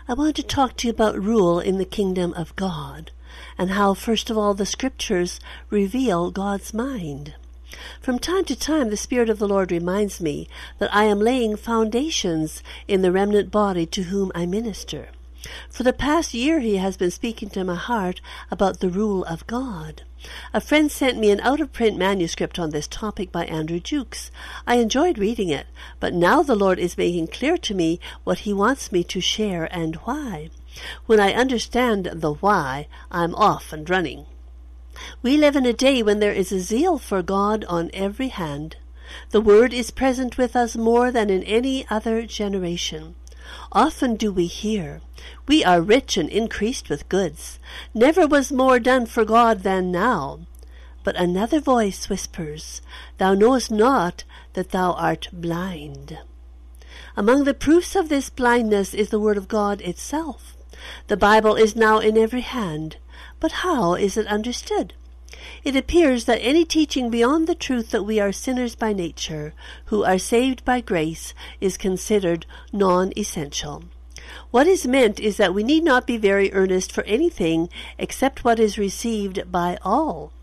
I want to talk to you about rule in the kingdom of God, and how, first of all, the Scriptures reveal God's mind. From time to time, the Spirit of the Lord reminds me that I am laying foundations in the remnant body to whom I minister. For the past year, He has been speaking to my heart about the rule of God. A friend sent me an out-of-print manuscript on this topic by Andrew Jukes. I enjoyed reading it, but now the Lord is making clear to me what He wants me to share and why. When I understand the why, I'm off and running. We live in a day when there is a zeal for God on every hand. The Word is present with us more than in any other generation. Often do we hear, "We are rich and increased with goods. Never was more done for God than now." But another voice whispers, "Thou knowest not that thou art blind." Among the proofs of this blindness is the Word of God itself. The Bible is now in every hand, but how is it understood? It appears that any teaching beyond the truth that we are sinners by nature, who are saved by grace, is considered non-essential. What is meant is that we need not be very earnest for anything except what is received by all.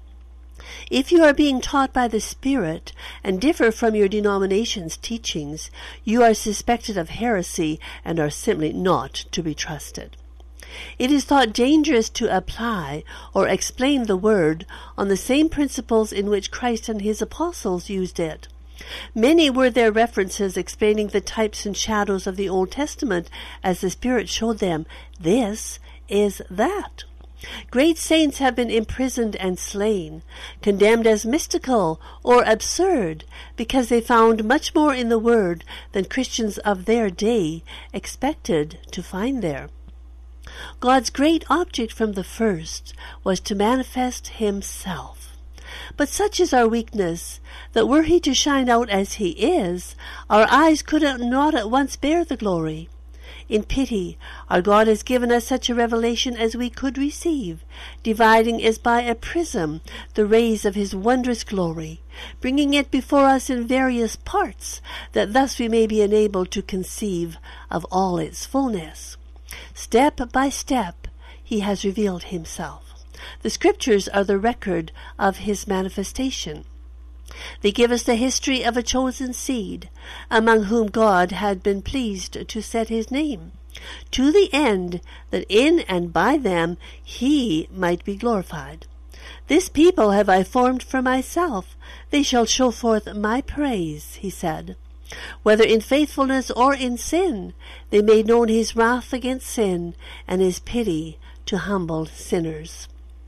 If you are being taught by the Spirit and differ from your denomination's teachings, you are suspected of heresy and are simply not to be trusted. It is thought dangerous to apply or explain the Word on the same principles in which Christ and His apostles used it. Many were their references explaining the types and shadows of the Old Testament as the Spirit showed them, this is that. Great saints have been imprisoned and slain, condemned as mystical or absurd, because they found much more in the Word than Christians of their day expected to find there. God's great object from the first was to manifest Himself. But such is our weakness, that were He to shine out as He is, our eyes could not at once bear the glory. In pity, our God has given us such a revelation as we could receive, dividing as by a prism the rays of His wondrous glory, bringing it before us in various parts, that thus we may be enabled to conceive of all its fullness. Step by step, He has revealed Himself. The Scriptures are the record of His manifestation. They give us the history of a chosen seed, among whom God had been pleased to set His name, to the end that in and by them He might be glorified. "This people have I formed for myself. They shall show forth my praise," He said. Whether in faithfulness or in sin, they made known His wrath against sin and His pity to humbled sinners.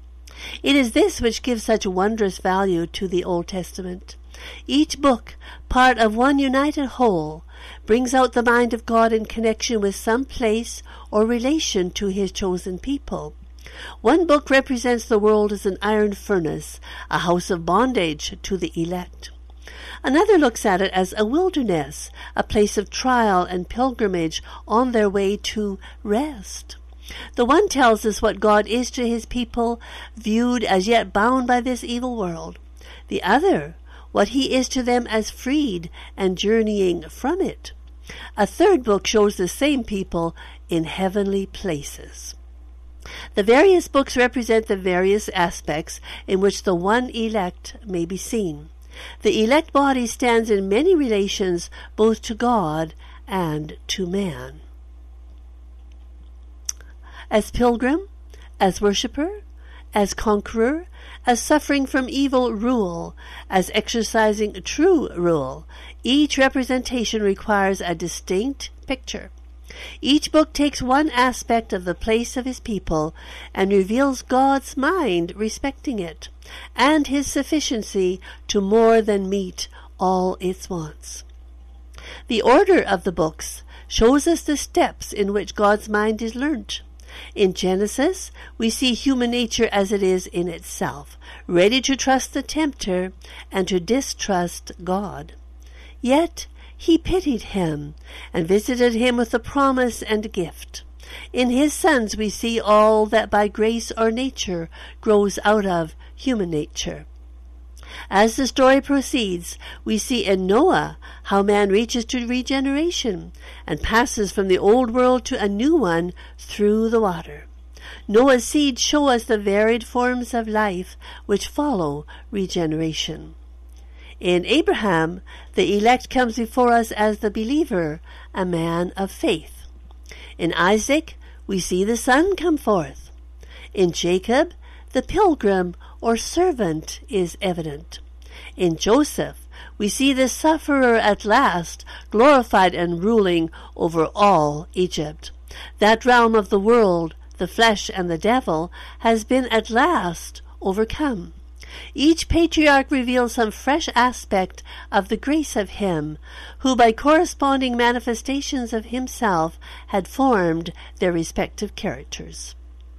It is this which gives such wondrous value to the Old Testament. Each book, part of one united whole, brings out the mind of God in connection with some place or relation to His chosen people. One book represents the world as an iron furnace, a house of bondage to the elect. Another looks at it as a wilderness, a place of trial and pilgrimage on their way to rest. The one tells us what God is to His people, viewed as yet bound by this evil world. The other, what He is to them as freed and journeying from it. A third book shows the same people in heavenly places. The various books represent the various aspects in which the one elect may be seen. The elect body stands in many relations both to God and to man. As pilgrim, as worshipper, as conqueror, as suffering from evil rule, as exercising true rule, each representation requires a distinct picture. Each book takes one aspect of the place of His people and reveals God's mind respecting it, and His sufficiency to more than meet all its wants. The order of the books shows us the steps in which God's mind is learnt. In Genesis, we see human nature as it is in itself, ready to trust the tempter and to distrust God. Yet He pitied him and visited him with a promise and gift. In His sons we see all that by grace or nature grows out of human nature. As the story proceeds, we see in Noah how man reaches to regeneration and passes from the old world to a new one through the water. Noah's seed show us the varied forms of life which follow regeneration. In Abraham, the elect comes before us as the believer, a man of faith. In Isaac, we see the son come forth. In Jacob, the pilgrim or servant is evident. In Joseph, we see the sufferer at last glorified and ruling over all Egypt. That realm of the world, the flesh and the devil, has been at last overcome. Each patriarch reveals some fresh aspect of the grace of him who by corresponding manifestations of himself had formed their respective characters.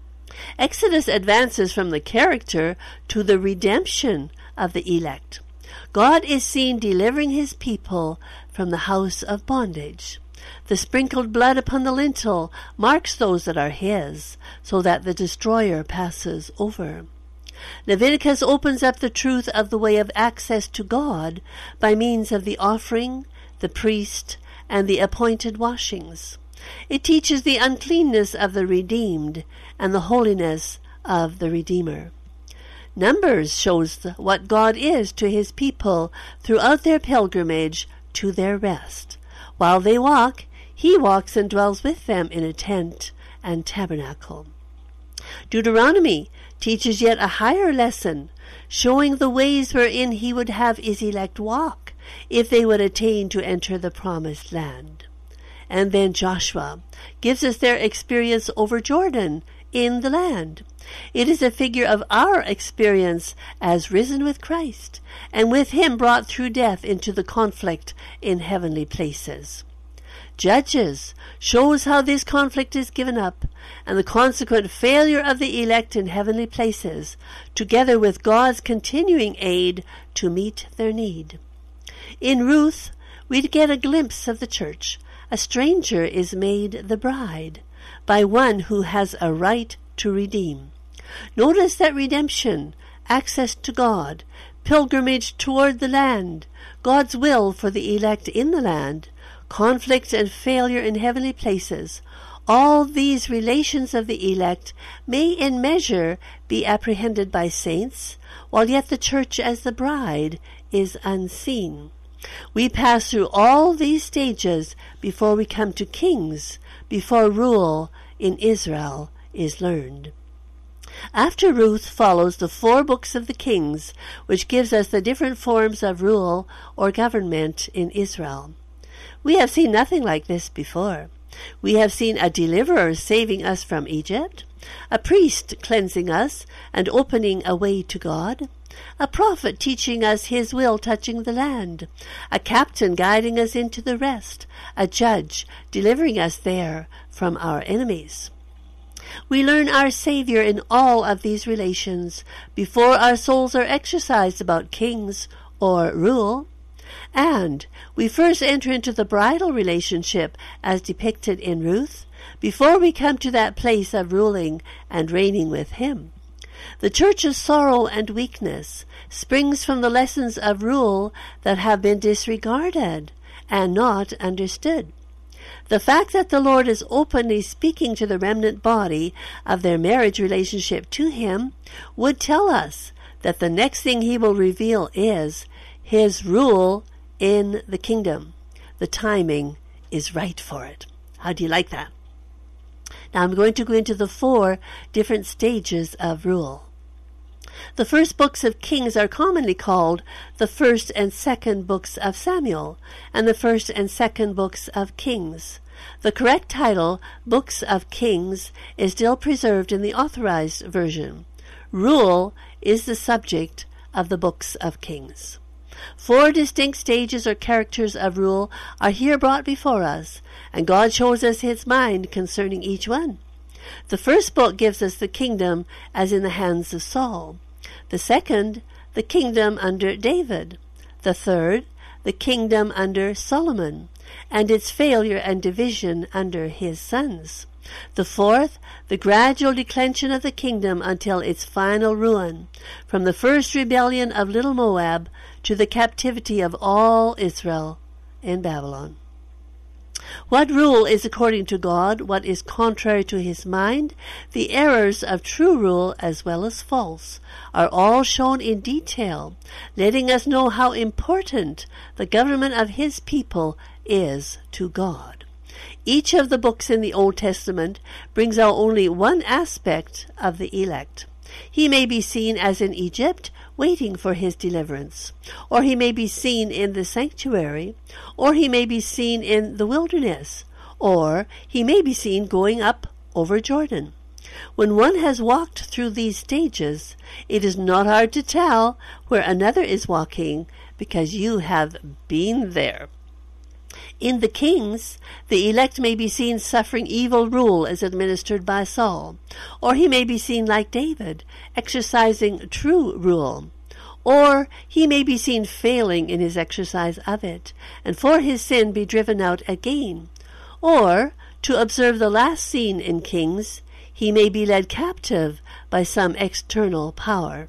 Exodus advances from the character to the redemption of the elect. God is seen delivering his people from the house of bondage. The sprinkled blood upon the lintel marks those that are his, so that the destroyer passes over. Leviticus opens up the truth of the way of access to God by means of the offering, the priest, and the appointed washings. It teaches the uncleanness of the redeemed and the holiness of the Redeemer. Numbers shows what God is to his people throughout their pilgrimage to their rest. While they walk, he walks and dwells with them in a tent and tabernacle. Deuteronomy teaches yet a higher lesson, showing the ways wherein he would have his elect walk, if they would attain to enter the promised land. And then Joshua gives us their experience over Jordan in the land. It is a figure of our experience as risen with Christ, and with him brought through death into the conflict in heavenly places. Judges shows how this conflict is given up, and the consequent failure of the elect in heavenly places, together with God's continuing aid to meet their need. In Ruth, we get a glimpse of the church. A stranger is made the bride by one who has a right to redeem. Notice that redemption, access to God, pilgrimage toward the land, God's will for the elect in the land, conflict and failure in heavenly places, all these relations of the elect may in measure be apprehended by saints, while yet the church as the bride is unseen. We pass through all these stages before we come to kings, before rule in Israel is learned. After Ruth follows the 4 books of the Kings, which gives us the different forms of rule or government in Israel. We have seen nothing like this before. We have seen a deliverer saving us from Egypt, a priest cleansing us and opening a way to God, a prophet teaching us his will touching the land, a captain guiding us into the rest, a judge delivering us there from our enemies. We learn our Savior in all of these relations before our souls are exercised about kings or rule. And we first enter into the bridal relationship as depicted in Ruth, before we come to that place of ruling and reigning with him. The church's sorrow and weakness springs from the lessons of rule that have been disregarded and not understood. The fact that the Lord is openly speaking to the remnant body of their marriage relationship to him would tell us that the next thing he will reveal is his rule in the kingdom. The timing is right for it. How do you like that? Now I'm going to go into the 4 different stages of rule. The first books of Kings are commonly called the first and second books of Samuel, and the first and second books of Kings. The correct title, Books of Kings, is still preserved in the Authorized Version. Rule is the subject of the books of Kings. 4 distinct stages or characters of rule are here brought before us, and God shows us his mind concerning each one. The first book gives us the kingdom as in the hands of Saul. The second, the kingdom under David. The third, the kingdom under Solomon, and its failure and division under his sons. The fourth, the gradual declension of the kingdom until its final ruin, from the first rebellion of little Moab to the captivity of all Israel in Babylon. What rule is according to God, what is contrary to his mind, the errors of true rule as well as false, are all shown in detail, letting us know how important the government of his people is to God. Each of the books in the Old Testament brings out only one aspect of the elect. He may be seen as in Egypt, waiting for his deliverance, or he may be seen in the sanctuary, or he may be seen in the wilderness, or he may be seen going up over Jordan. When one has walked through these stages, it is not hard to tell where another is walking, because you have been there. In the kings, the elect may be seen suffering evil rule as administered by Saul, or he may be seen like David, exercising true rule, or he may be seen failing in his exercise of it, and for his sin be driven out again. Or, to observe the last scene in Kings, he may be led captive by some external power.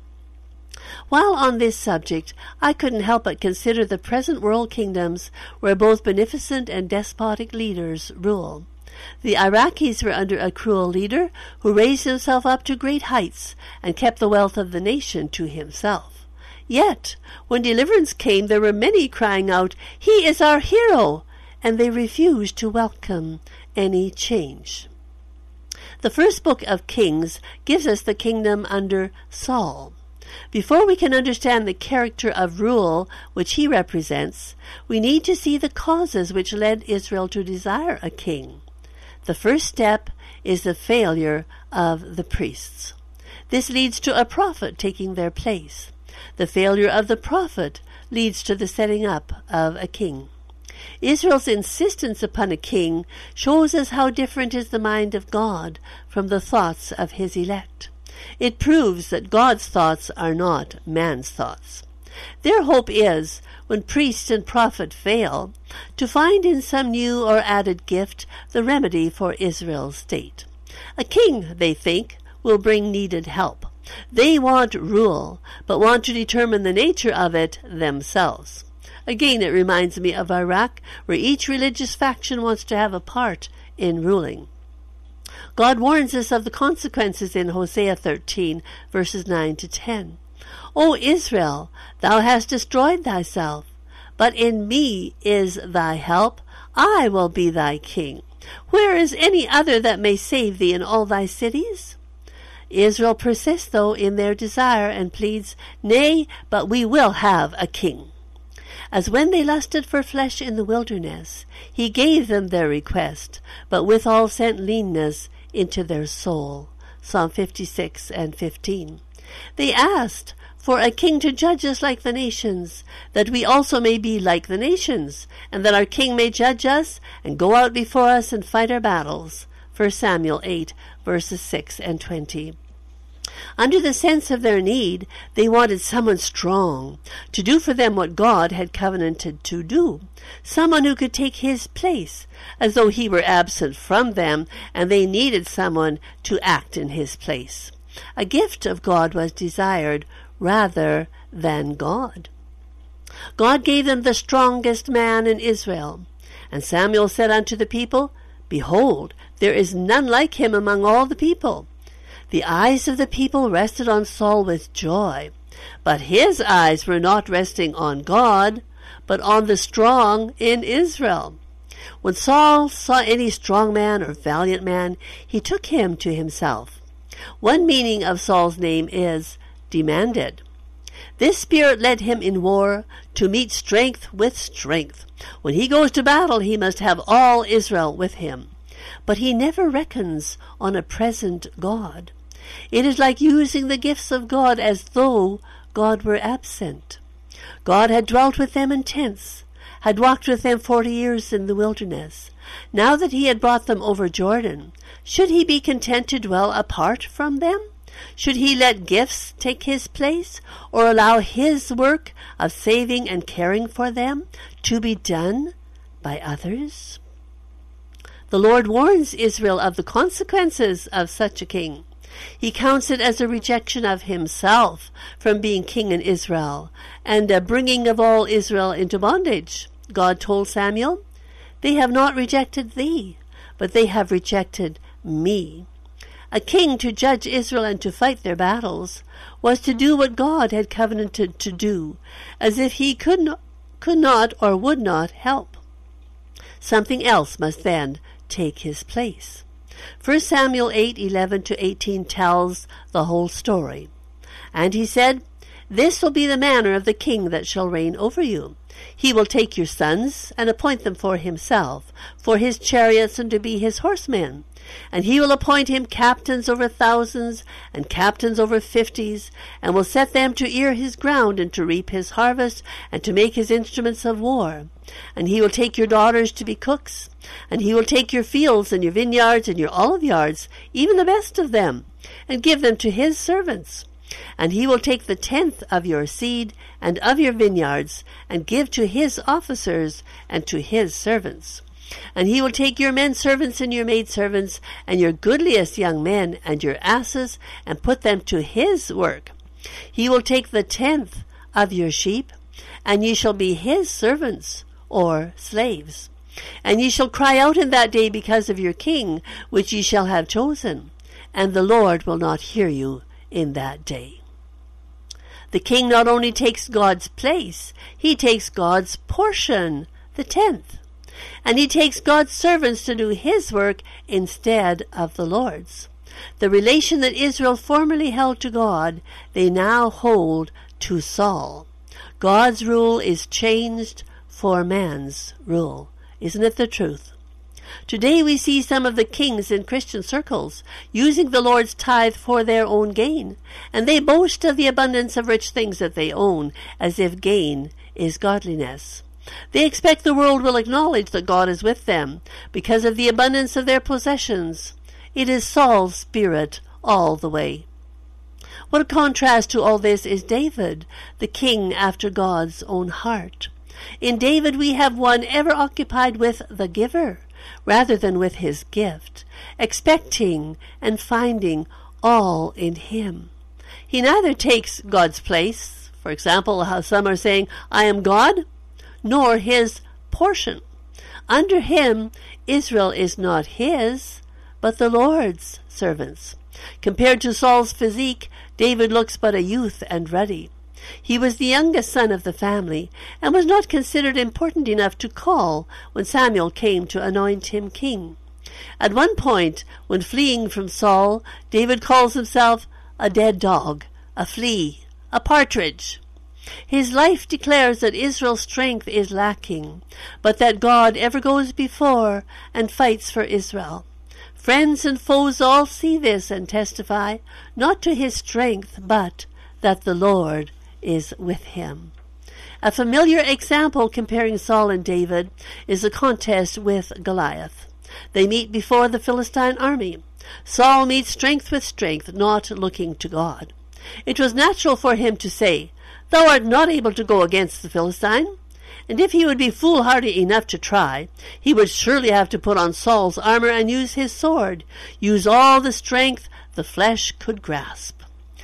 While on this subject, I couldn't help but consider the present world kingdoms where both beneficent and despotic leaders rule. The Iraqis were under a cruel leader who raised himself up to great heights and kept the wealth of the nation to himself. Yet, when deliverance came, there were many crying out, "He is our hero!" and they refused to welcome any change. The first book of Kings gives us the kingdom under Saul. Before we can understand the character of rule which he represents, we need to see the causes which led Israel to desire a king. The first step is the failure of the priests. This leads to a prophet taking their place. The failure of the prophet leads to the setting up of a king. Israel's insistence upon a king shows us how different is the mind of God from the thoughts of his elect. It proves that God's thoughts are not man's thoughts. Their hope is, when priest and prophet fail, to find in some new or added gift the remedy for Israel's state. A king, they think, will bring needed help. They want rule, but want to determine the nature of it themselves. Again, it reminds me of Iraq, where each religious faction wants to have a part in ruling. God warns us of the consequences in Hosea 13, verses 9 to 10. O Israel, thou hast destroyed thyself, but in me is thy help. I will be thy king. Where is any other that may save thee in all thy cities? Israel persists, though, in their desire and pleads, "Nay, but we will have a king." As when they lusted for flesh in the wilderness, he gave them their request, but withal sent leanness into their soul. Psalm 56 and 15. They asked for a king to judge us like the nations, that we also may be like the nations, and that our king may judge us and go out before us and fight our battles. 1 Samuel 8, verses 6 and 20. Under the sense of their need, they wanted someone strong to do for them what God had covenanted to do, someone who could take his place, as though he were absent from them and they needed someone to act in his place. A gift of God was desired rather than God. God gave them the strongest man in Israel, and Samuel said unto the people, "Behold, there is none like him among all the people." The eyes of the people rested on Saul with joy, but his eyes were not resting on God, but on the strong in Israel. When Saul saw any strong man or valiant man, he took him to himself. One meaning of Saul's name is demanded. This spirit led him in war to meet strength with strength. When he goes to battle, he must have all Israel with him. But he never reckons on a present God. It is like using the gifts of God as though God were absent. God had dwelt with them in tents, had walked with them 40 years in the wilderness. Now that he had brought them over Jordan, should he be content to dwell apart from them? Should he let gifts take his place, or allow his work of saving and caring for them to be done by others? The Lord warns Israel of the consequences of such a king. He counts it as a rejection of himself from being king in Israel, and a bringing of all Israel into bondage. God told Samuel, "They have not rejected thee, but they have rejected me." A king to judge Israel and to fight their battles was to do what God had covenanted to do, as if he could not or would not help. Something else must then take his place. 1 Samuel 8:11-18 tells the whole story. And he said, "This will be the manner of the king that shall reign over you. He will take your sons and appoint them for himself, for his chariots and to be his horsemen. And he will appoint him captains over thousands and captains over 50s, and will set them to ear his ground and to reap his harvest and to make his instruments of war. And he will take your daughters to be cooks, and he will take your fields and your vineyards and your olive yards, even the best of them, and give them to his servants. And he will take the 10th of your seed and of your vineyards, and give to his officers and to his servants. And he will take your men servants and your maid servants, and your goodliest young men and your asses, and put them to his work. He will take the 10th of your sheep, and ye shall be his servants or slaves. And ye shall cry out in that day because of your king, which ye shall have chosen, and the Lord will not hear you in that day." The king not only takes God's place, he takes God's portion, the 10th. And he takes God's servants to do his work instead of the Lord's. The relation that Israel formerly held to God, they now hold to Saul. God's rule is changed for man's rule. Isn't it the truth? Today we see some of the kings in Christian circles using the Lord's tithe for their own gain, and they boast of the abundance of rich things that they own, as if gain is godliness. They expect the world will acknowledge that God is with them because of the abundance of their possessions. It is Saul's spirit all the way. What a contrast to all this is David, the king after God's own heart. In David we have one ever occupied with the giver, rather than with his gift, expecting and finding all in him. He neither takes God's place, for example, how some are saying, "I am God," nor his portion. Under him, Israel is not his, but the Lord's servants. Compared to Saul's physique, David looks but a youth and ruddy. He was the youngest son of the family, and was not considered important enough to call when Samuel came to anoint him king. At one point, when fleeing from Saul, David calls himself a dead dog, a flea, a partridge. His life declares that Israel's strength is lacking, but that God ever goes before and fights for Israel. Friends and foes all see this and testify, not to his strength, but that the Lord is with him. A familiar example comparing Saul and David is the contest with Goliath. They meet before the Philistine army. Saul meets strength with strength, not looking to God. It was natural for him to say, "Thou art not able to go against the Philistine." And if he would be foolhardy enough to try, he would surely have to put on Saul's armor and use his sword, use all the strength the flesh could grasp.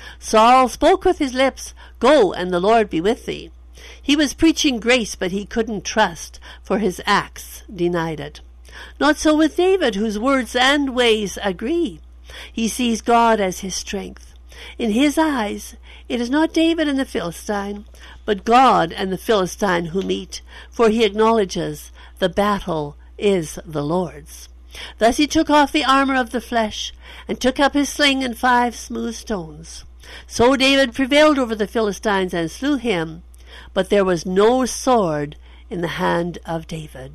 Saul spoke with his lips, "Go, and the Lord be with thee." He was preaching grace, but he couldn't trust, for his acts denied it. Not so with David, whose words and ways agree. He sees God as his strength. In his eyes, it is not David and the Philistine, but God and the Philistine who meet, for he acknowledges the battle is the Lord's. Thus he took off the armor of the flesh, and took up his sling and 5 smooth stones. So David prevailed over the Philistines and slew him, but there was no sword in the hand of David.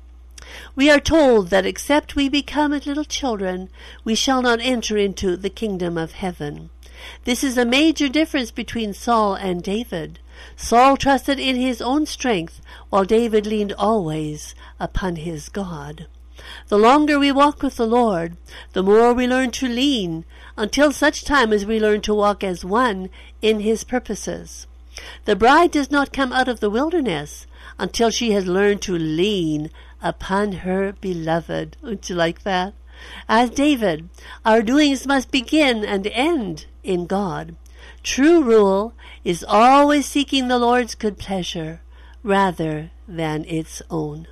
We are told that except we become as little children, we shall not enter into the kingdom of heaven. This is a major difference between Saul and David. Saul trusted in his own strength, while David leaned always upon his God. The longer we walk with the Lord, the more we learn to lean, until such time as we learn to walk as one in his purposes. The bride does not come out of the wilderness until she has learned to lean upon her beloved. Don't you like that? As David, our doings must begin and end in God. True rule is always seeking the Lord's good pleasure rather than its own.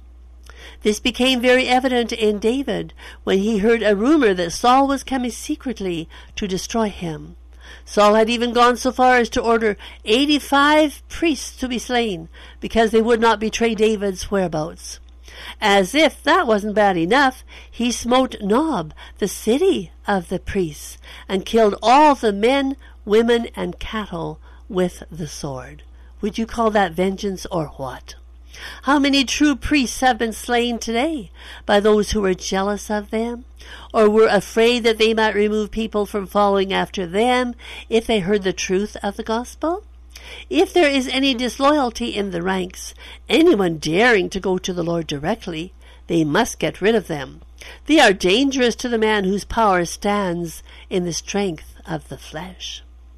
This became very evident in David when he heard a rumor that Saul was coming secretly to destroy him. Saul had even gone so far as to order 85 priests to be slain because they would not betray David's whereabouts. As if that wasn't bad enough, he smote Nob, the city of the priests, and killed all the men, women, and cattle with the sword. Would you call that vengeance or what? How many true priests have been slain today by those who were jealous of them, or were afraid that they might remove people from following after them if they heard the truth of the gospel? If there is any disloyalty in the ranks, anyone daring to go to the Lord directly, they must get rid of them. They are dangerous to the man whose power stands in the strength of the flesh.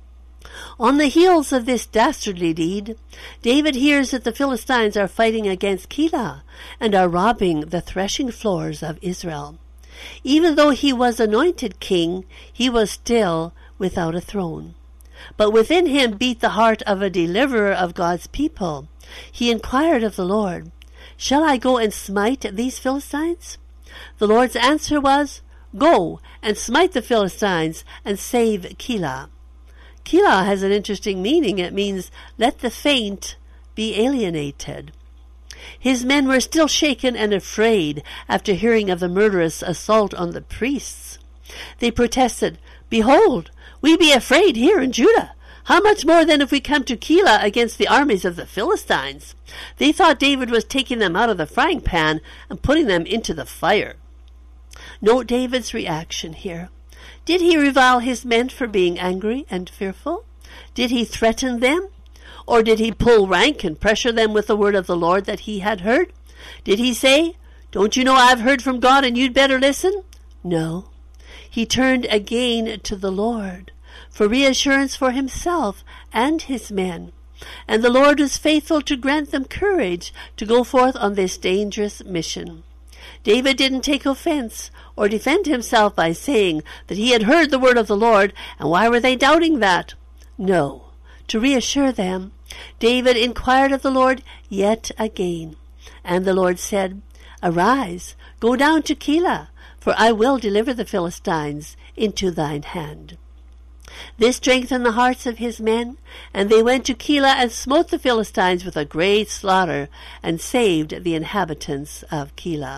On the heels of this dastardly deed, David hears that the Philistines are fighting against Keilah and are robbing the threshing floors of Israel. Even though he was anointed king, he was still without a throne. But within him beat the heart of a deliverer of God's people. He inquired of the Lord, "Shall I go and smite these Philistines?" The Lord's answer was, "Go and smite the Philistines and save Keilah." Keilah has an interesting meaning. It means, let the faint be alienated. His men were still shaken and afraid after hearing of the murderous assault on the priests. They protested, "Behold, we be afraid here in Judah. How much more then if we come to Keilah against the armies of the Philistines?" They thought David was taking them out of the frying pan and putting them into the fire. Note David's reaction here. Did he revile his men for being angry and fearful? Did he threaten them? Or did he pull rank and pressure them with the word of the Lord that he had heard? Did he say, "Don't you know I've heard from God and you'd better listen"? No. He turned again to the Lord for reassurance for himself and his men. And the Lord was faithful to grant them courage to go forth on this dangerous mission. David didn't take offense or defend himself by saying that he had heard the word of the Lord, and why were they doubting that? No. To reassure them, David inquired of the Lord yet again. And the Lord said, "Arise, go down to Keilah, for I will deliver the Philistines into thine hand." This strengthened the hearts of his men, and they went to Keilah and smote the Philistines with a great slaughter, and saved the inhabitants of Keilah.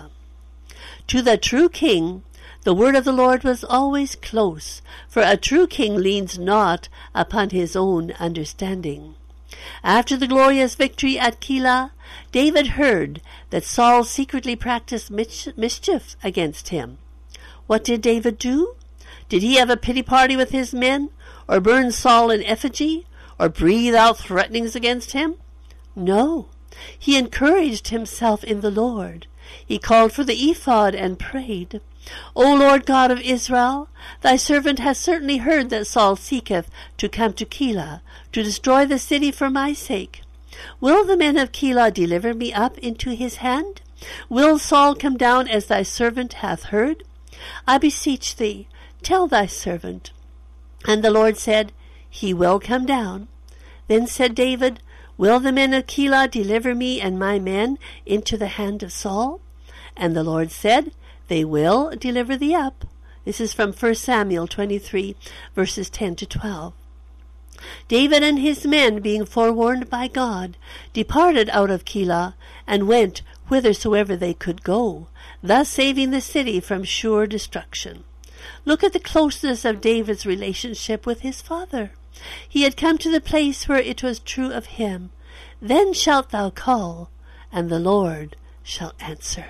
To the true king, the word of the Lord was always close, for a true king leans not upon his own understanding. After the glorious victory at Keilah, David heard that Saul secretly practiced mischief against him. What did David do? Did he have a pity party with his men, or burn Saul in effigy, or breathe out threatenings against him? No. He encouraged himself in the Lord. He called for the ephod and prayed, "O Lord God of Israel, thy servant has certainly heard that Saul seeketh to come to Keilah, to destroy the city for my sake. Will the men of Keilah deliver me up into his hand? Will Saul come down as thy servant hath heard? I beseech thee, tell thy servant." And the Lord said, "He will come down." Then said David, "Will the men of Keilah deliver me and my men into the hand of Saul?" And the Lord said, "They will deliver thee up." This is from 1 Samuel 23, verses 10 to 12. David and his men, being forewarned by God, departed out of Keilah, and went whithersoever they could go, thus saving the city from sure destruction. Look at the closeness of David's relationship with his father. He had come to the place where it was true of him, "Then shalt thou call, and the Lord shall answer."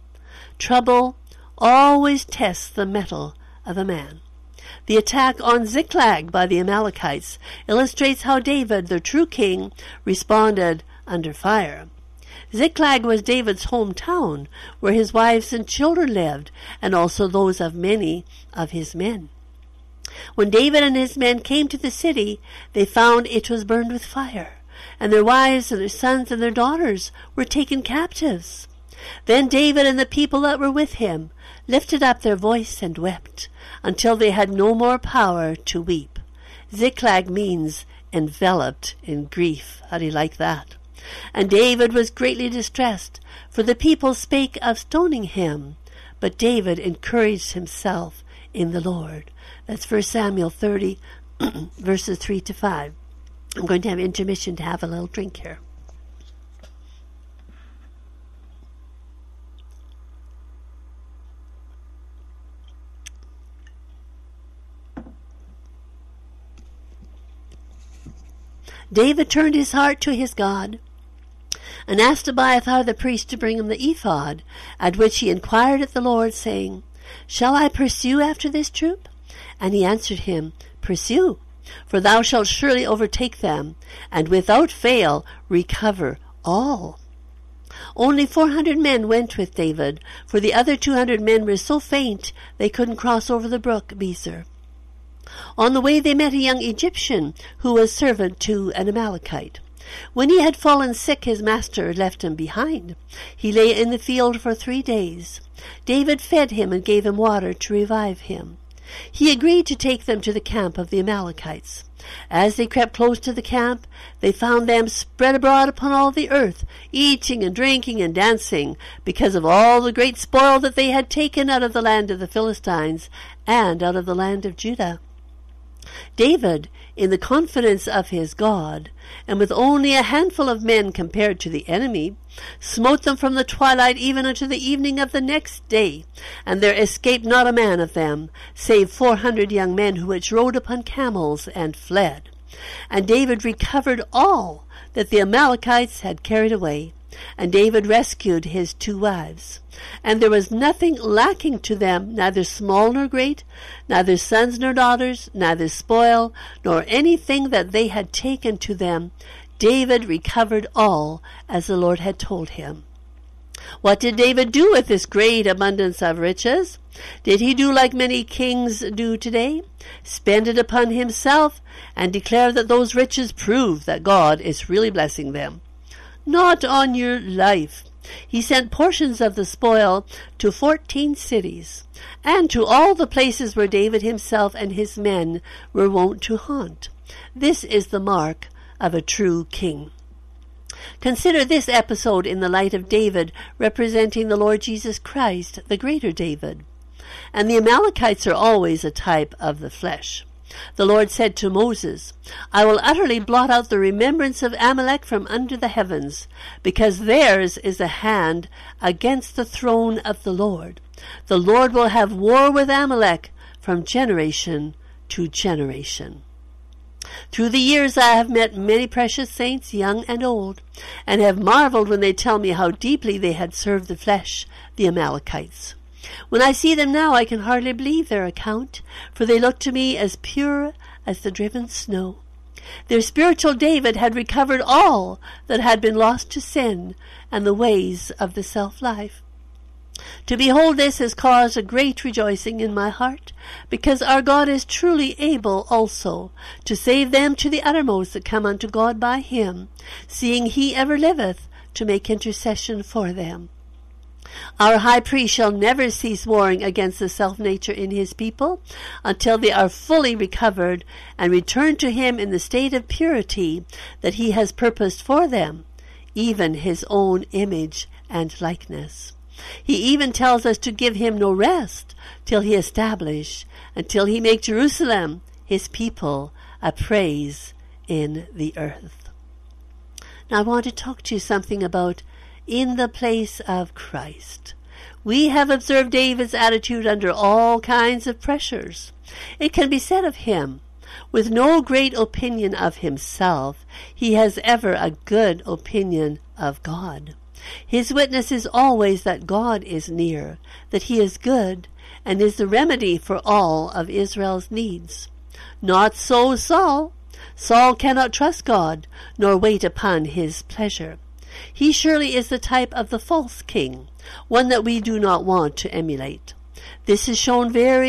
Trouble always tests the mettle of a man. The attack on Ziklag by the Amalekites illustrates how David, the true king, responded under fire. Ziklag was David's hometown, where his wives and children lived, and also those of many of his men. When David and his men came to the city, they found it was burned with fire, and their wives and their sons and their daughters were taken captives. Then David and the people that were with him lifted up their voice and wept, until they had no more power to weep. Ziklag means enveloped in grief. How do you like that? And David was greatly distressed, for the people spake of stoning him. But David encouraged himself in the Lord. That's 1 Samuel 30, verses 3 to 5. I'm going to have intermission to have a little drink here. David turned his heart to his God, and asked Abiathar the priest to bring him the ephod, at which he inquired at the Lord, saying, Shall I pursue after this troop? And he answered him, Pursue, for thou shalt surely overtake them, and without fail recover all. Only 400 men went with David, for the other 200 men were so faint they couldn't cross over the brook Bezer. On the way they met a young Egyptian who was servant to an Amalekite. When he had fallen sick, his master left him behind. He lay in the field for 3 days. David fed him and gave him water to revive him. He agreed to take them to the camp of the Amalekites. As they crept close to the camp, they found them spread abroad upon all the earth, eating and drinking and dancing, because of all the great spoil that they had taken out of the land of the Philistines and out of the land of Judah. David, in the confidence of his God, and with only a handful of men compared to the enemy, smote them from the twilight even unto the evening of the next day, and there escaped not a man of them, save 400 young men which rode upon camels and fled. And David recovered all that the Amalekites had carried away, and David rescued his 2 wives. And there was nothing lacking to them, neither small nor great, neither sons nor daughters, neither spoil, nor anything that they had taken to them. David recovered all, as the Lord had told him. What did David do with this great abundance of riches? Did he do like many kings do today? Spend it upon himself, and declare that those riches prove that God is really blessing them? Not on your life. He sent portions of the spoil to 14 cities, and to all the places where David himself and his men were wont to haunt. This is the mark of a true king. Consider this episode in the light of David representing the Lord Jesus Christ, the greater David. And the Amalekites are always a type of the flesh. The Lord said to Moses, I will utterly blot out the remembrance of Amalek from under the heavens, because theirs is a hand against the throne of the Lord. The Lord will have war with Amalek from generation to generation. Through the years I have met many precious saints, young and old, and have marveled when they tell me how deeply they had served the flesh, the Amalekites. When I see them now, I can hardly believe their account, for they look to me as pure as the driven snow. Their spiritual David had recovered all that had been lost to sin and the ways of the self-life. To behold this has caused a great rejoicing in my heart, because our God is truly able also to save them to the uttermost that come unto God by him, seeing he ever liveth to make intercession for them. Our high priest shall never cease warring against the self-nature in his people until they are fully recovered and return to him in the state of purity that he has purposed for them, even his own image and likeness. He even tells us to give him no rest till he establish, until he make Jerusalem, his people, a praise in the earth. Now I want to talk to you something about in the place of Christ. We have observed David's attitude under all kinds of pressures. It can be said of him, with no great opinion of himself, he has ever a good opinion of God. His witness is always that God is near, that he is good, and is the remedy for all of Israel's needs. Not so Saul. Saul cannot trust God, nor wait upon his pleasure. He surely is the type of the false king, one that we do not want to emulate. This is shown very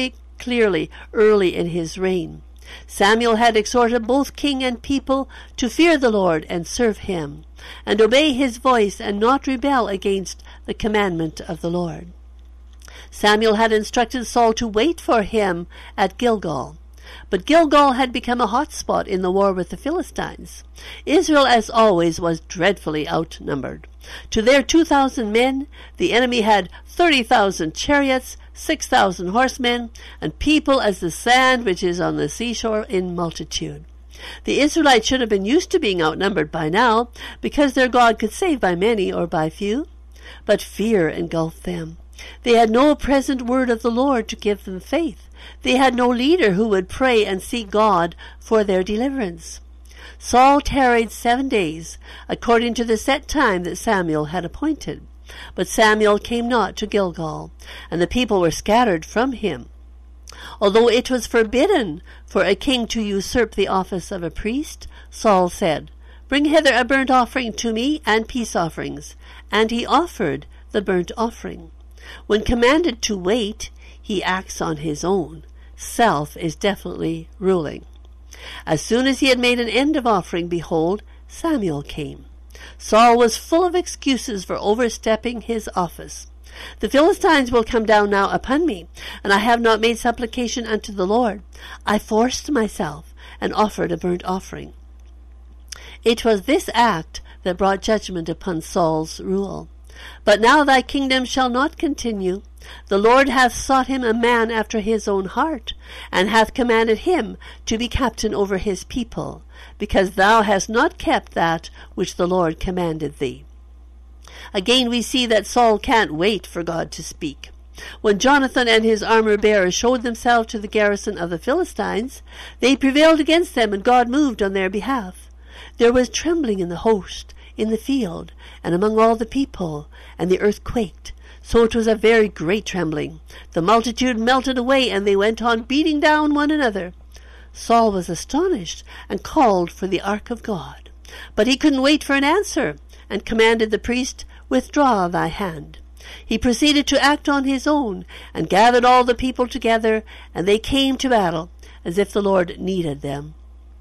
clearly early in his reign. Samuel had exhorted both king and people to fear the Lord and serve him, and obey his voice and not rebel against the commandment of the Lord. Samuel had instructed Saul to wait for him at Gilgal. But Gilgal had become a hot spot in the war with the Philistines. Israel, as always, was dreadfully outnumbered. To their 2,000 men, the enemy had 30,000 chariots, 6,000 horsemen, and people as the sand which is on the seashore in multitude. The Israelites should have been used to being outnumbered by now, because their God could save by many or by few. But fear engulfed them. They had no present word of the Lord to give them faith. They had no leader who would pray and seek God for their deliverance. Saul tarried 7 days, according to the set time that Samuel had appointed. But Samuel came not to Gilgal, and the people were scattered from him. Although it was forbidden for a king to usurp the office of a priest, Saul said, "Bring hither a burnt offering to me and peace offerings." And he offered the burnt offering. When commanded to wait, he acts on his own. Self is definitely ruling. As soon as he had made an end of offering, behold, Samuel came. Saul was full of excuses for overstepping his office. "The Philistines will come down now upon me, and I have not made supplication unto the Lord. I forced myself and offered a burnt offering." It was this act that brought judgment upon Saul's rule. "But now thy kingdom shall not continue. The Lord hath sought him a man after his own heart, and hath commanded him to be captain over his people, because thou hast not kept that which the Lord commanded thee." Again we see that Saul can't wait for God to speak. When Jonathan and his armor-bearers showed themselves to the garrison of the Philistines, they prevailed against them, and God moved on their behalf. There was trembling in the host, in the field, and among all the people, and the earth quaked. So it was a very great trembling. The multitude melted away, and they went on beating down one another. Saul was astonished, and called for the ark of God. But he couldn't wait for an answer, and commanded the priest, "Withdraw thy hand." He proceeded to act on his own, and gathered all the people together, and they came to battle, as if the Lord needed them.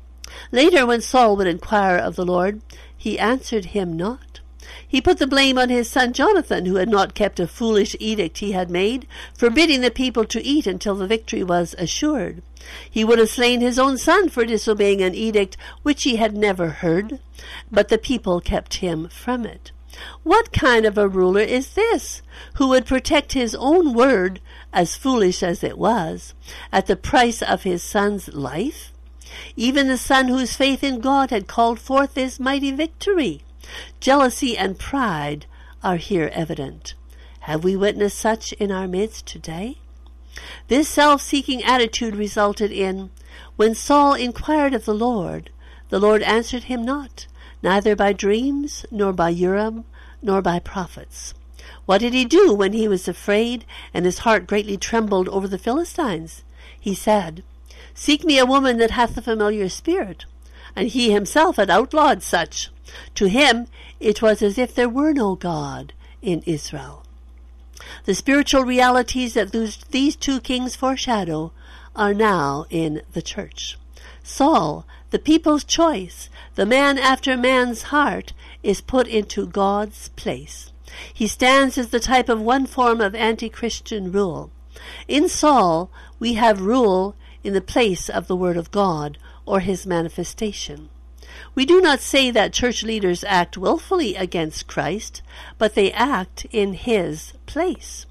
Later, when Saul would inquire of the Lord, he answered him not. He put the blame on his son Jonathan, who had not kept a foolish edict he had made, forbidding the people to eat until the victory was assured. He would have slain his own son for disobeying an edict which he had never heard, but the people kept him from it. What kind of a ruler is this, who would protect his own word, as foolish as it was, at the price of his son's life? Even the son whose faith in God had called forth this mighty victory. Jealousy and pride are here evident. Have we witnessed such in our midst today? This self-seeking attitude resulted in, "When Saul inquired of the Lord answered him not, neither by dreams, nor by Urim, nor by prophets." What did he do when he was afraid, and his heart greatly trembled over the Philistines? He said, "Seek me a woman that hath a familiar spirit." And he himself had outlawed such. To him it was as if there were no God in Israel. The spiritual realities that these two kings foreshadow are now in the church. Saul, the people's choice, the man after man's heart, is put into God's place. He stands as the type of one form of anti-Christian rule. In Saul, we have rule in the place of the Word of God, or his manifestation. We do not say that church leaders act willfully against Christ, but they act in his place.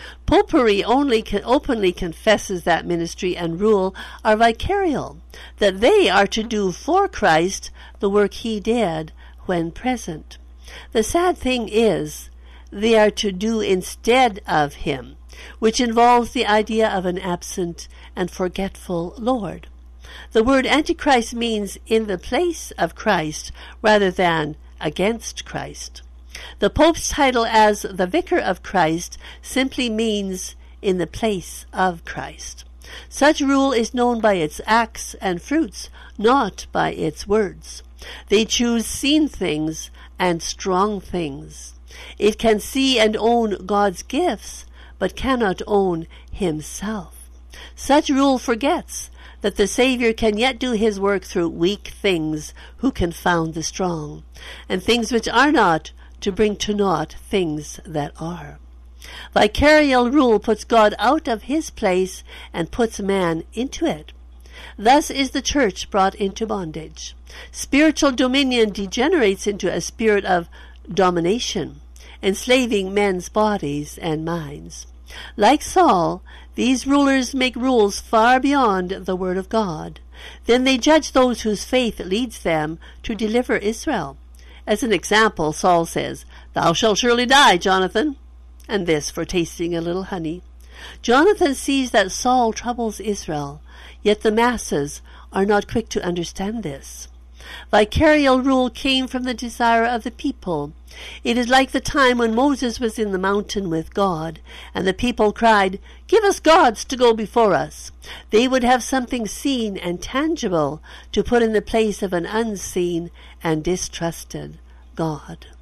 Popery openly confesses that ministry and rule are vicarial, that they are to do for Christ the work he did when present. The sad thing is, they are to do instead of him, which involves the idea of an absent and forgetful Lord. The word Antichrist means in the place of Christ rather than against Christ. The Pope's title as the Vicar of Christ simply means in the place of Christ. Such rule is known by its acts and fruits, not by its words. They choose seen things and strong things. It can see and own God's gifts, but cannot own himself. Such rule forgets that the Savior can yet do his work through weak things who confound the strong, and things which are not to bring to naught things that are. Vicarial rule puts God out of his place and puts man into it. Thus is the church brought into bondage. Spiritual dominion degenerates into a spirit of domination, enslaving men's bodies and minds. Like Saul, these rulers make rules far beyond the word of God. Then they judge those whose faith leads them to deliver Israel. As an example, Saul says, "Thou shalt surely die, Jonathan," and this for tasting a little honey. Jonathan sees that Saul troubles Israel, yet the masses are not quick to understand this. Vicarial rule came from the desire of the people. It is like the time when Moses was in the mountain with God, and the people cried, "Give us gods to go before us." They would have something seen and tangible to put in the place of an unseen and distrusted God.